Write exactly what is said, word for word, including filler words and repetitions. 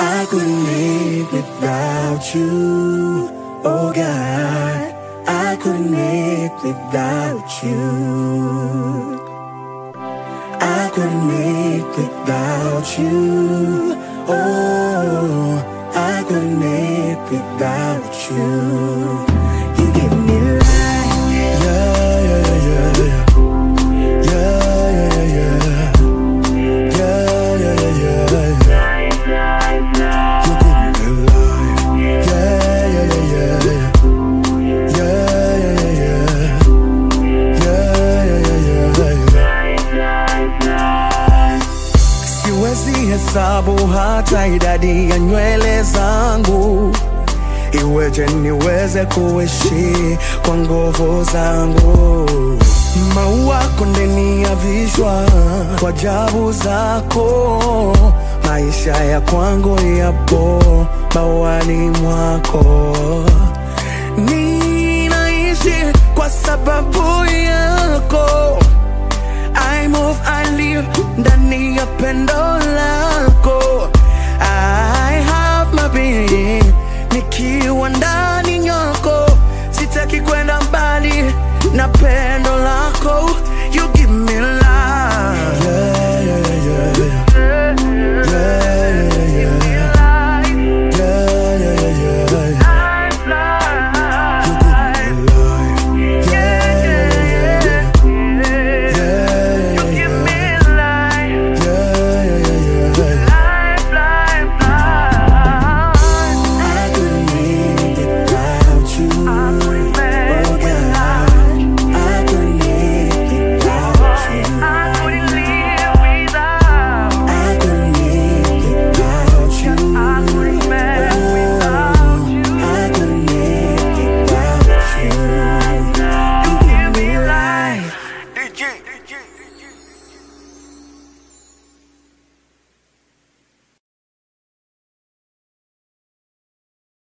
I couldn't live without you. Oh God, I couldn't live without you. I couldn't live without you. Oh, I couldn't live without you. You give me life. Yeah, yeah, yeah, yeah. Yeah, yeah, yeah. Yeah, yeah, yeah, yeah. You give me life. Yeah, yeah, yeah, yeah. Yeah, yeah, yeah. Yeah, yeah, yeah, yeah. Siwezi hesabu hata idadi ya nywele zangu, iweje niweze kuishi kwa nguvu zangu. Maua kondeni ya vishwa kwa ajabu zako, maisha ya kwangu yapo bawani mwako. Ninaishi kwa sababu yako. I move, I live ndani ya pendo lako. I have my being nikiwa ndani yako. Sitaki kwenda mbali na pendo lako.